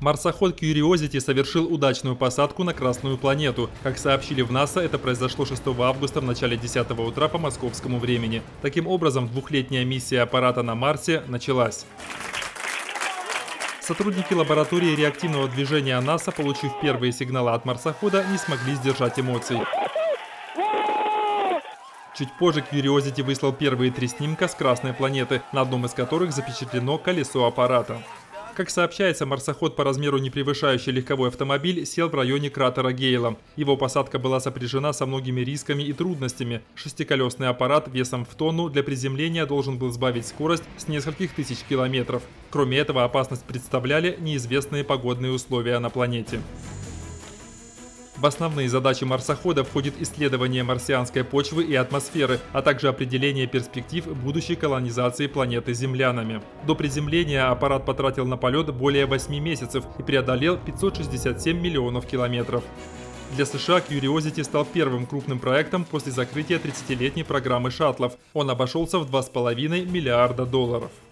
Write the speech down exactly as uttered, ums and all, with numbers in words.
Марсоход Curiosity совершил удачную посадку на Красную планету. Как сообщили в НАСА, это произошло шестого августа в начале десятого утра по московскому времени. Таким образом, двухлетняя миссия аппарата на Марсе началась. Сотрудники лаборатории реактивного движения НАСА, получив первые сигналы от марсохода, не смогли сдержать эмоций. Чуть позже Curiosity выслал первые три снимка с Красной планеты, на одном из которых запечатлено колесо аппарата. Как сообщается, марсоход, по размеру не превышающий легковой автомобиль, сел в районе кратера Гейла. Его посадка была сопряжена со многими рисками и трудностями. Шестиколесный аппарат весом в тонну для приземления должен был сбавить скорость с нескольких тысяч километров. Кроме этого, опасность представляли неизвестные погодные условия на планете. В основные задачи марсохода входит исследование марсианской почвы и атмосферы, а также определение перспектив будущей колонизации планеты землянами. До приземления аппарат потратил на полет более восьми месяцев и преодолел пятьсот шестьдесят семь миллионов километров. Для США Curiosity стал первым крупным проектом после закрытия тридцатилетней программы шаттлов. Он обошелся в два с половиной миллиарда долларов.